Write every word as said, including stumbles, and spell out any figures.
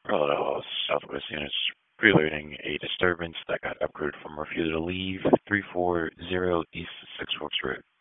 Hello, Southwest units preloading a disturbance that got upgraded from refusal to leave three four zero East Six Forks Road.